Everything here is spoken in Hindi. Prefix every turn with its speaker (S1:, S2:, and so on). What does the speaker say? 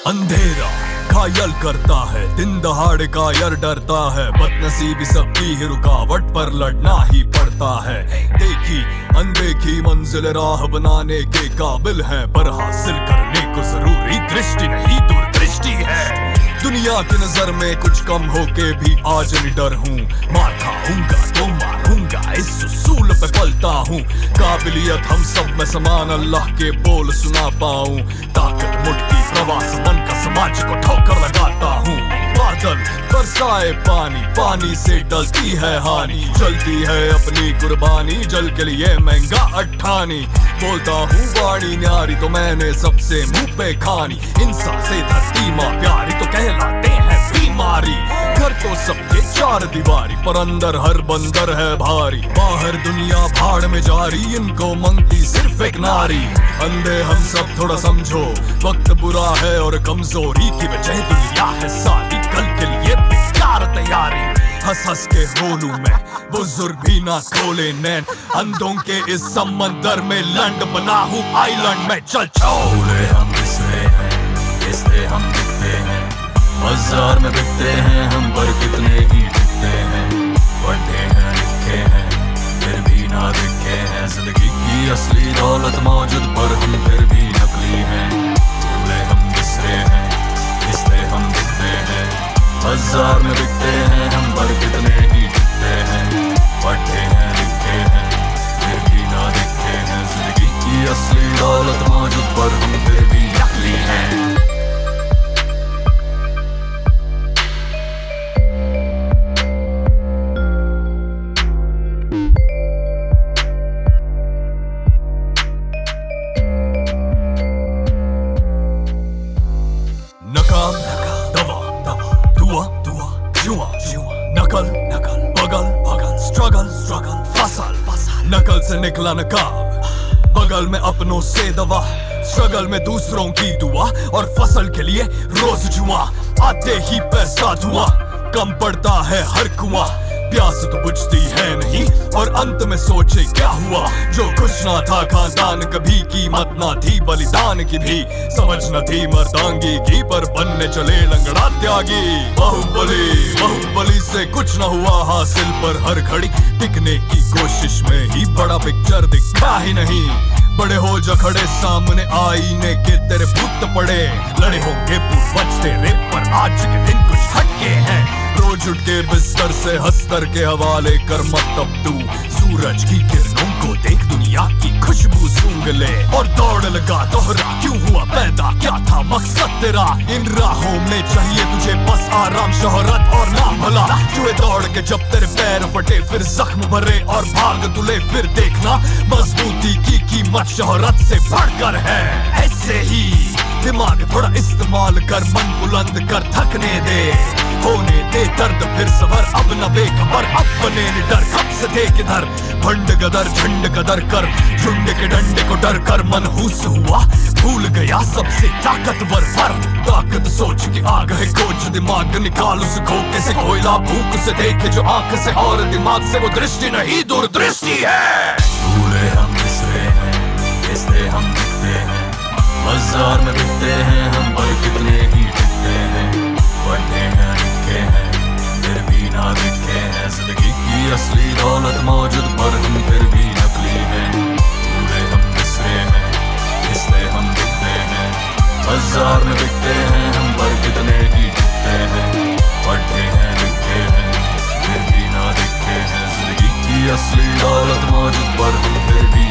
S1: अंधेरा घायल करता है, दिन दहाड़े का यार डरता है। बदनसीबी सबकी ही रुकावट पर लड़ना ही पड़ता है। देखी अनदेखी मंजिल राह बनाने के काबिल है, पर हासिल करने को जरूरी दृष्टि नहीं दूरदृष्टि है। दुनिया की नजर में कुछ कम होके भी आज निडर हूँ। मार खाऊंगा तो मारूंगा, इस उसूल पे पलता हूँ। काबिलियत हम सब में समान, अल्लाह के बोल सुना पाऊं। ताकत मुट्ठी प्रवास मन का, समाज को ठोकर लगाता हूँ। बादल बरसाए पानी, पानी से डलती है हानि। जलती है अपनी कुर्बानी, जल के लिए महंगा अट्ठानी। बोलता हूँ वाणी न्यारी तो मैंने सबसे मुंह पे खानी। इंसान से धरती माँ प्यारी तो कहलाते हैं बीमारी। घर तो सबके चार दीवारी, पर अंदर हर बंदर है भारी। बाहर दुनिया भाड़ में जारी, इनको मंगती सिर्फ एक नारी। अंधे हम सब थोड़ा समझो, वक्त बुरा है और कमजोरी की वजह दुनिया है सारी। कल के लिए बेकार तैयारी, हंस हंस के बोलूं मैं, बुजुर्ग भी ना खोले नैन। अंधों के इस समंदर में लैंड बना हूँ आइलैंड में। चल छोड़े हम किससे हैं, इसलिए हम दिखते हैं। बाजार में बिकते हैं हम, पर कितने ही दिखते हैं। पढ़े हैं लिखे हैं, फिर भी ना दिखे हैं। जिंदगी की असली दौलत मौजूद, पर हम फिर भी नकली हैं। भूले हम किससे हैं, इसलिए हम दिखते हैं। बाजार में बिकते हैं हम, पर कितने ही दिखते हैं। पढ़े हैं लिखे हैं, फिर भी ना दिखे हैं। जिंदगी की असली दौलत मौजूद, पर हम फिर भी नकली हैं। नकाब दवा दवा, दुआ दुआ, जुआ जुआ। नकल नकल, बगल बगल, स्ट्रगल स्ट्रगल, फसल फसल। नकल से निकला नकाब, बगल में अपनों से दवा। स्ट्रगल में दूसरों की दुआ, और फसल के लिए रोज जुआ। आते ही पैसा धुआ, कम पड़ता है हर कुआं। प्यास तो बुझती है नहीं, और अंत में सोचे क्या हुआ। जो कुछ ना था खानदान, कभी कीमत ना थी बलिदान की भी। समझ न थी मर्दांगी की, पर बनने चले लंगड़ा त्यागी। बाहुबली बाहुबली से कुछ न हुआ हासिल, पर हर घड़ी टिकने की कोशिश में ही बड़ा पिक्चर दिखा ही नहीं। बड़े हो जा खड़े सामने आईने के, तेरे भूत पड़े। लड़े होंगे पूर्वज तेरे, पर आज के दिन कुछ हटके हैं। रोज उठ के बिस्तर से हस्तर के हवाले कर मत अब तू। सूरज की किरणों को देख, दुनिया की खुशबू सूंघ ले। और दौड़ लगा दोहरा, क्यों हुआ पैदा, क्या था मकसद तेरा। इन राहों में चाहिए तुझे बस आराम, शोहरत और नाम भला। जुए दौड़ के जब तेरे पैर फटे, फिर जख्म भरे और भाग तुले। फिर देखना मजबूती की कीमत शोहरत से बढ़कर है। ऐसे ही दिमाग थोड़ा इस्तेमाल कर, मन बुलंद कर, थकने दे। होने दे दर्द फिर सबर, अब न बेखबर, अब बने निडर। कब से थे किधर भंड गदर, झंड कदर कर। झुंड के डंडे को डर कर मनहूस हुआ, भूल गया सबसे ताकतवर पर। ताकत सोच के आ गए कोच, दिमाग निकाल उस खोखे से। कोयला भूख से देखे जो आंख से, और दिमाग से वो दृष्टि नहीं दूरदृष्टि है। भूले हम किससे हैं, इसलिए हम दिखते हैं। बाजार में बिकते हैं हम, पर कितने ही दिखते हैं। पढ़े हैं लिखे हैं, फिर भी ना दिखे हैं। जिंदगी की असली दौलत मौजूद, पर हम फिर भी नकली हैं। पूरे हम किससे हैं, इसलिए हम दिखते हैं। बाजार में बिकते हैं हम, पर कितने ही दिखते हैं। पढ़े हैं लिखे हैं, फिर भी ना दिखे हैं। जिंदगी की असली दौलत मौजूद, पर हम फिर भी